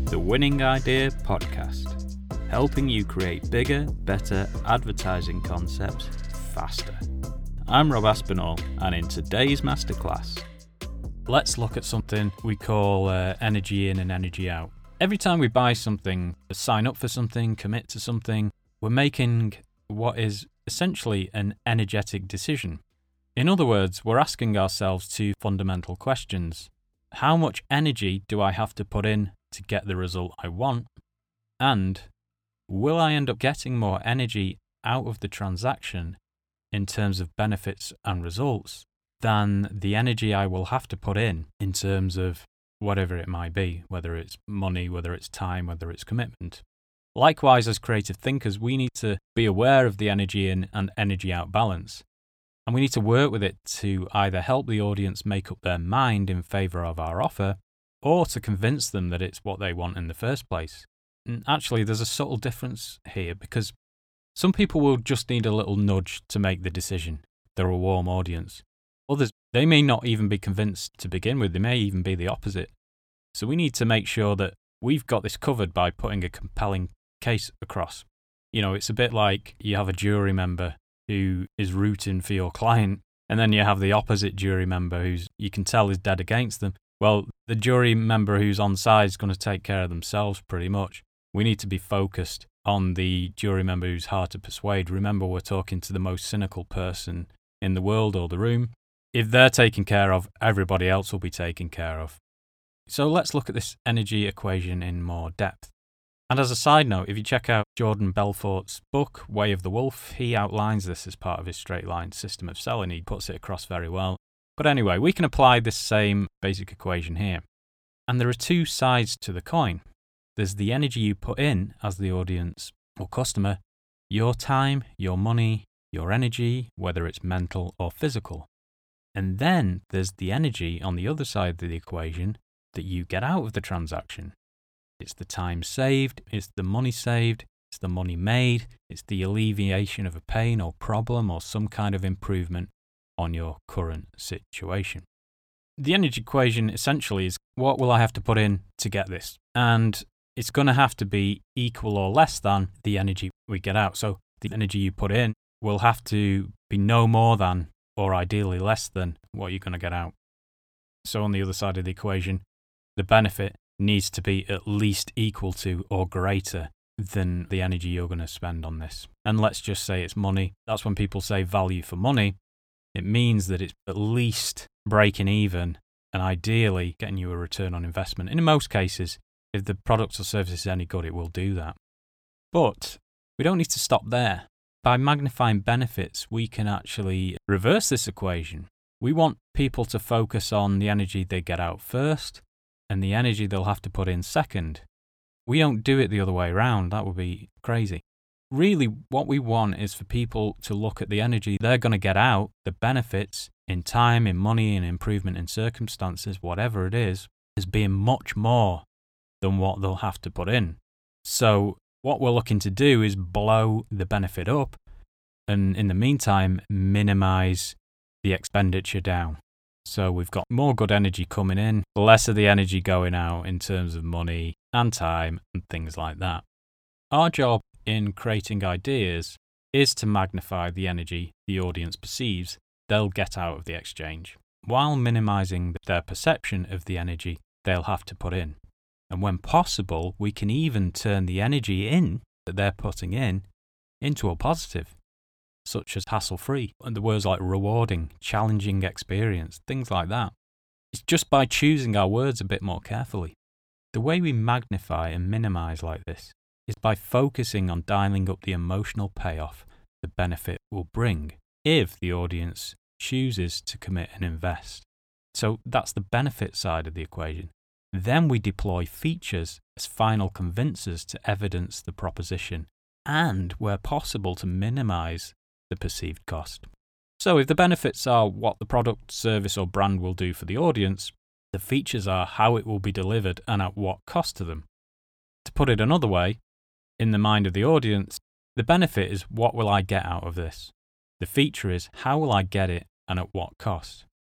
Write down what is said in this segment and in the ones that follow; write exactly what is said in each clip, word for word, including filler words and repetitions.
the Winning Idea Podcast, helping you create bigger, better advertising concepts faster. I'm Rob Aspinall, and in today's masterclass, let's look at something we call uh, energy in and energy out. Every time we buy something, sign up for something, commit to something, we're making what is essentially an energetic decision. In other words, we're asking ourselves two fundamental questions. How much energy do I have to put in to get the result I want? And will I end up getting more energy out of the transaction in terms of benefits and results than the energy I will have to put in in terms of whatever it might be, whether it's money, whether it's time, whether it's commitment? Likewise, as creative thinkers, we need to be aware of the energy in and energy out balance. And we need to work with it to either help the audience make up their mind in favour of our offer, or to convince them that it's what they want in the first place. And actually, there's a subtle difference here, because some people will just need a little nudge to make the decision. They're a warm audience. Others, they may not even be convinced to begin with. They may even be the opposite. So we need to make sure that we've got this covered by putting a compelling case across. You know, it's a bit like you have a jury member who is rooting for your client, and then you have the opposite jury member who's, you can tell, is dead against them. Well, the jury member who's on side is going to take care of themselves pretty much. We need to be focused on the jury member who's hard to persuade. Remember, we're talking to the most cynical person in the world or the room. If they're taken care of, everybody else will be taken care of. So let's look at this energy equation in more depth. And as a side note, if you check out Jordan Belfort's book, Way of the Wolf, he outlines this as part of his straight line system of selling. He puts it across very well. But anyway, we can apply this same basic equation here. And there are two sides to the coin. There's the energy you put in as the audience or customer, your time, your money, your energy, whether it's mental or physical. And then there's the energy on the other side of the equation that you get out of the transaction. It's the time saved, it's the money saved, it's the money made, it's the alleviation of a pain or problem or some kind of improvement on your current situation. The energy equation essentially is, what will I have to put in to get this? And it's going to have to be equal or less than the energy we get out. So the energy you put in will have to be no more than, or ideally less than, what you're going to get out. So on the other side of the equation, the benefit needs to be at least equal to or greater than the energy you're going to spend on this. And let's just say it's money. That's when people say value for money. It means that it's at least breaking even and ideally getting you a return on investment. And in most cases, if the product or service is any good, it will do that. But we don't need to stop there. By magnifying benefits, we can actually reverse this equation. We want people to focus on the energy they get out first and the energy they'll have to put in second. We don't do it the other way around. That would be crazy. Really, what we want is for people to look at the energy they're going to get out, the benefits in time, in money, in improvement in circumstances, whatever it is, as being much more than what they'll have to put in. So what we're looking to do is blow the benefit up and in the meantime, minimize the expenditure down. So we've got more good energy coming in, less of the energy going out in terms of money and time and things like that. Our job in creating ideas is to magnify the energy the audience perceives they'll get out of the exchange, while minimizing their perception of the energy they'll have to put in. And when possible, we can even turn the energy in that they're putting in into a positive, such as hassle-free, and the words like rewarding, challenging experience, things like that. It's just by choosing our words a bit more carefully. The way we magnify and minimize like this is by focusing on dialing up the emotional payoff the benefit will bring if the audience chooses to commit and invest. So that's the benefit side of the equation. Then we deploy features as final convincers to evidence the proposition and, where possible, to minimize the perceived cost. So if the benefits are what the product, service or brand will do for the audience, the features are how it will be delivered and at what cost to them. To put it another way, in the mind of the audience, the benefit is what will I get out of this? The feature is how will I get it and at what cost?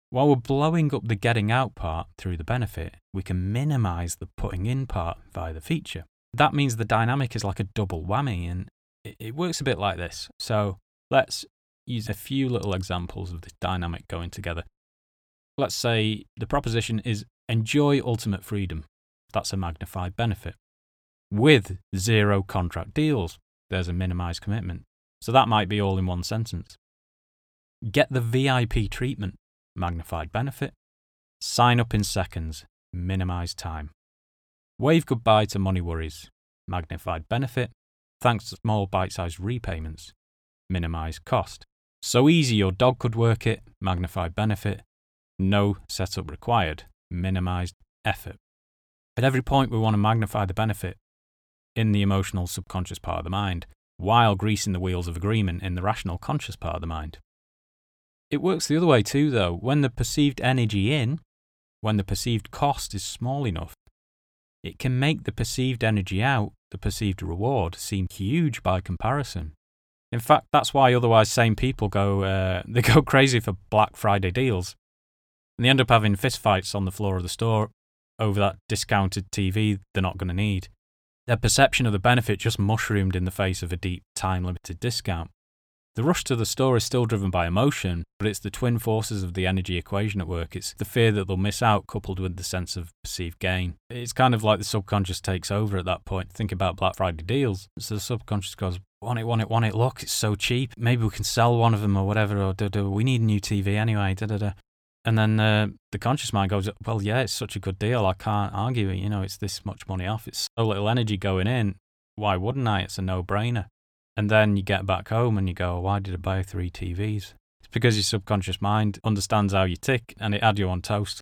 While we're blowing up the getting out part through the benefit, we can minimize the putting in part via the feature. That means the dynamic is like a double whammy, and it, it works a bit like this. So let's use a few little examples of this dynamic going together. Let's say the proposition is enjoy ultimate freedom. That's a magnified benefit. With zero contract deals, there's a minimized commitment. So that might be all in one sentence. Get the V I P treatment, magnified benefit. Sign up in seconds, minimized time. Wave goodbye to money worries, magnified benefit. Thanks to small bite-sized repayments, minimized cost. So easy your dog could work it, magnified benefit. No setup required, minimized effort. At every point we want to magnify the benefit in the emotional subconscious part of the mind, while greasing the wheels of agreement in the rational conscious part of the mind. It works the other way too though. When the perceived energy in, when the perceived cost is small enough, it can make the perceived energy out, the perceived reward, seem huge by comparison. In fact, that's why otherwise sane people go uh, they go crazy for Black Friday deals. And they end up having fistfights on the floor of the store over that discounted T V they're not going to need. Their perception of the benefit just mushroomed in the face of a deep, time-limited discount. The rush to the store is still driven by emotion, but it's the twin forces of the energy equation at work. It's the fear that they'll miss out coupled with the sense of perceived gain. It's kind of like the subconscious takes over at that point. Think about Black Friday deals. So the subconscious goes, want it, want it, want it, look, it's so cheap. Maybe we can sell one of them or whatever, or do, do, we need a new T V anyway, da da da. And then uh, the conscious mind goes, well, yeah, it's such a good deal. I can't argue it. You know, it's this much money off. It's so little energy going in. Why wouldn't I? It's a no-brainer. And then you get back home and you go, why did I buy three T Vs? It's because your subconscious mind understands how you tick and it had you on toast.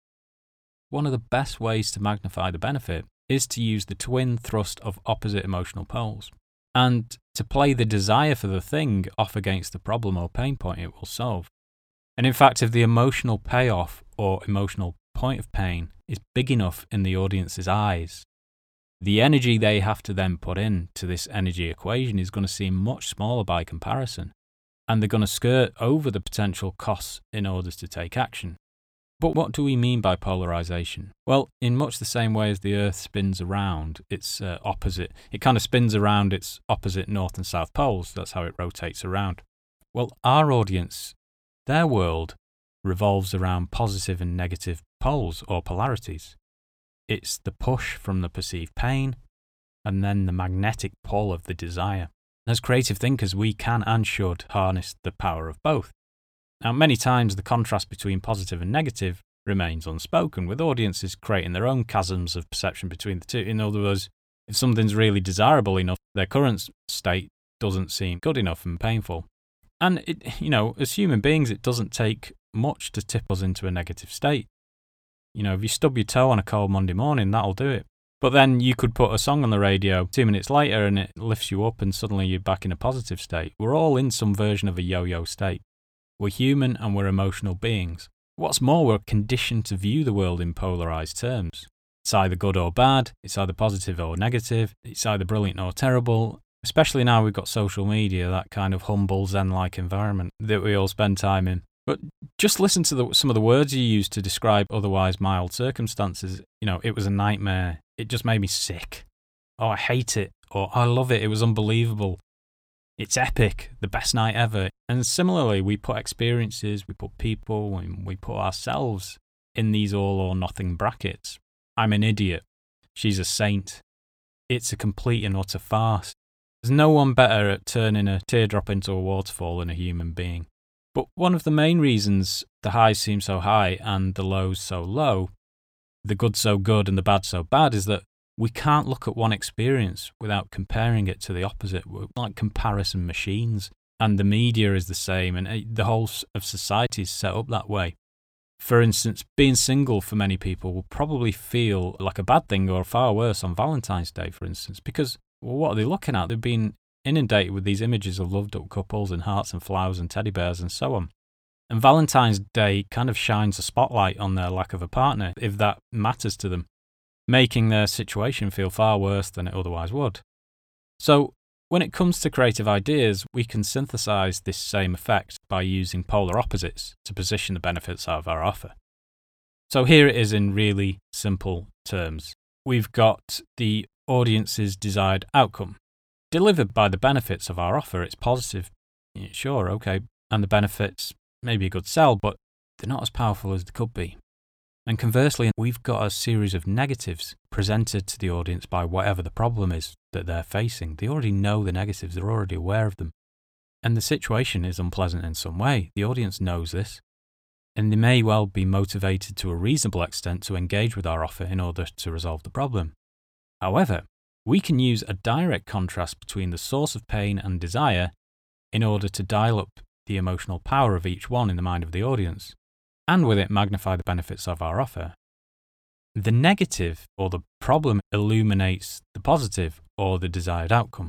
One of the best ways to magnify the benefit is to use the twin thrust of opposite emotional poles and to play the desire for the thing off against the problem or pain point it will solve. And in fact, if the emotional payoff or emotional point of pain is big enough in the audience's eyes, the energy they have to then put in to this energy equation is going to seem much smaller by comparison, and they're going to skirt over the potential costs in order to take action. But what do we mean by polarization? Well, in much the same way as the Earth spins around its uh, opposite, it kind of spins around its opposite north and south poles. That's how it rotates around. Well, our audience, their world revolves around positive and negative poles or polarities. It's the push from the perceived pain and then the magnetic pull of the desire. As creative thinkers, we can and should harness the power of both. Now, many times the contrast between positive and negative remains unspoken, with audiences creating their own chasms of perception between the two. In other words, if something's really desirable enough, their current state doesn't seem good enough and painful. And, it, you know, as human beings, it doesn't take much to tip us into a negative state. You know, if you stub your toe on a cold Monday morning, that'll do it. But then you could put a song on the radio two minutes later and it lifts you up and suddenly you're back in a positive state. We're all in some version of a yo-yo state. We're human and we're emotional beings. What's more, we're conditioned to view the world in polarized terms. It's either good or bad, it's either positive or negative, it's either brilliant or terrible. Especially now we've got social media, that kind of humble Zen-like environment that we all spend time in. But just listen to the, some of the words you use to describe otherwise mild circumstances. You know, it was a nightmare. It just made me sick. Oh, I hate it. Or I love it. It was unbelievable. It's epic. The best night ever. And similarly, we put experiences, we put people, and we put ourselves in these all or nothing brackets. I'm an idiot. She's a saint. It's a complete and utter farce. There's no one better at turning a teardrop into a waterfall than a human being. But one of the main reasons the highs seem so high and the lows so low, the good so good and the bad so bad, is that we can't look at one experience without comparing it to the opposite. We're like comparison machines. And the media is the same, and the whole of society is set up that way. For instance, being single for many people will probably feel like a bad thing or far worse on Valentine's Day, for instance, because, well, what are they looking at? They've been inundated with these images of loved up couples and hearts and flowers and teddy bears and so on. And Valentine's Day kind of shines a spotlight on their lack of a partner, if that matters to them, making their situation feel far worse than it otherwise would. So When it comes to creative ideas, we can synthesize this same effect by using polar opposites to position the benefits of our offer. So here it is in really simple terms. We've got the audience's desired outcome. Delivered by the benefits of our offer, it's positive. Yeah, sure, okay. And the benefits may be a good sell, but they're not as powerful as they could be. And conversely, we've got a series of negatives presented to the audience by whatever the problem is that they're facing. They already know the negatives, they're already aware of them. And the situation is unpleasant in some way. The audience knows this. And they may well be motivated to a reasonable extent to engage with our offer in order to resolve the problem. However, we can use a direct contrast between the source of pain and desire in order to dial up the emotional power of each one in the mind of the audience, and with it magnify the benefits of our offer. The negative or the problem illuminates the positive or the desired outcome.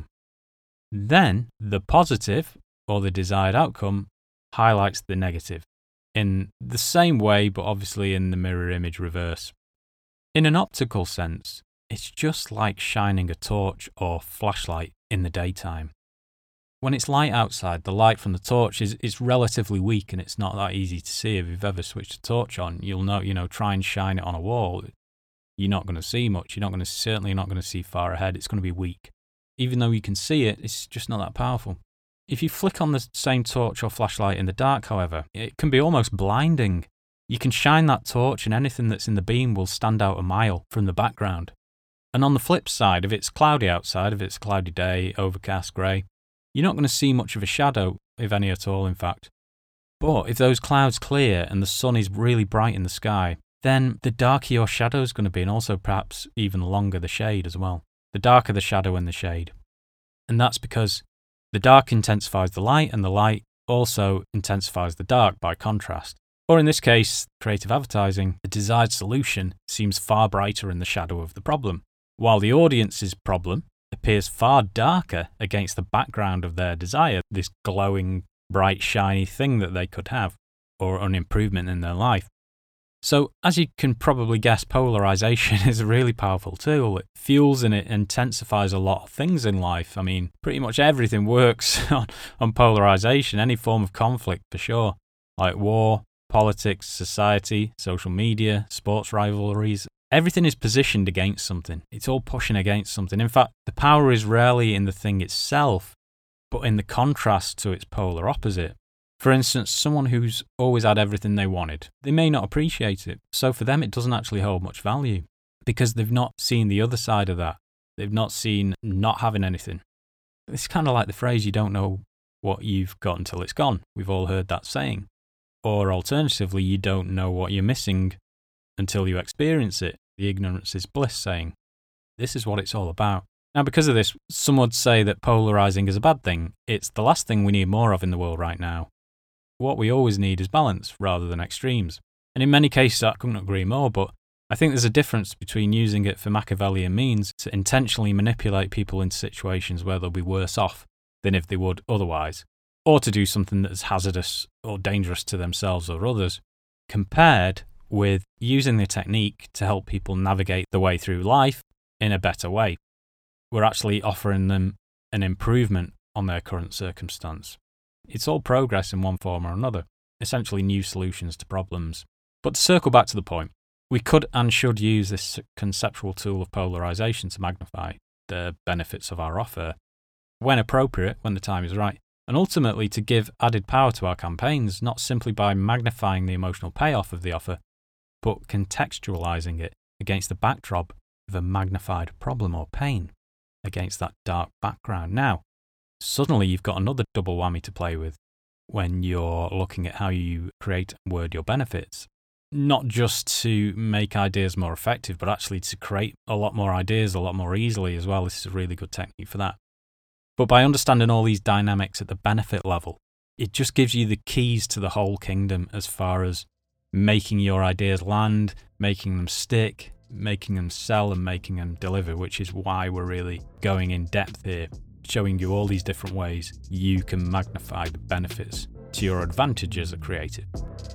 Then the positive or the desired outcome highlights the negative in the same way, but obviously in the mirror image reverse. In an optical sense, it's just like shining a torch or flashlight in the daytime. When it's light outside, the light from the torch is, is relatively weak and it's not that easy to see. If you've ever switched a torch on, you'll know, you know, try and shine it on a wall. You're not going to see much. You're not going to, certainly not going to see far ahead. It's going to be weak. Even though you can see it, it's just not that powerful. If you flick on the same torch or flashlight in the dark, however, it can be almost blinding. You can shine that torch and anything that's in the beam will stand out a mile from the background. And on the flip side, if it's cloudy outside, if it's a cloudy day, overcast, grey, you're not going to see much of a shadow, if any at all, in fact. But if those clouds clear and the sun is really bright in the sky, then the darker your shadow is going to be, and also perhaps even longer the shade as well. The darker the shadow and the shade. And that's because the dark intensifies the light, and the light also intensifies the dark by contrast. Or in this case, creative advertising, the desired solution seems far brighter in the shadow of the problem, while the audience's problem appears far darker against the background of their desire, this glowing, bright, shiny thing that they could have, or an improvement in their life. So, as you can probably guess, polarization is a really powerful tool. It fuels and it intensifies a lot of things in life. I mean, pretty much everything works on, on polarization, any form of conflict for sure, like war, politics, society, social media, sports rivalries. Everything is positioned against something. It's all pushing against something. In fact, the power is rarely in the thing itself, but in the contrast to its polar opposite. For instance, someone who's always had everything they wanted, they may not appreciate it. So for them, it doesn't actually hold much value because they've not seen the other side of that. They've not seen not having anything. It's kind of like the phrase, you don't know what you've got until it's gone. We've all heard that saying. Or alternatively, you don't know what you're missing until you experience it. The ignorance is bliss saying. This is what it's all about. Now, because of this, some would say that polarizing is a bad thing. It's the last thing we need more of in the world right now. What we always need is balance rather than extremes. And in many cases, I couldn't agree more, but I think there's a difference between using it for Machiavellian means to intentionally manipulate people into situations where they'll be worse off than if they would otherwise, or to do something that's hazardous or dangerous to themselves or others, compared with using the technique to help people navigate the way through life in a better way. We're actually offering them an improvement on their current circumstance. It's all progress in one form or another, essentially new solutions to problems. But to circle back to the point, we could and should use this conceptual tool of polarization to magnify the benefits of our offer when appropriate, when the time is right, and ultimately to give added power to our campaigns, not simply by magnifying the emotional payoff of the offer, but contextualizing it against the backdrop of a magnified problem or pain against that dark background. Now, suddenly you've got another double whammy to play with when you're looking at how you create and word your benefits. Not just to make ideas more effective, but actually to create a lot more ideas a lot more easily as well. This is a really good technique for that. But by understanding all these dynamics at the benefit level, it just gives you the keys to the whole kingdom as far as making your ideas land, making them stick, making them sell and making them deliver, which is why we're really going in depth here, showing you all these different ways you can magnify the benefits to your advantage as a creative.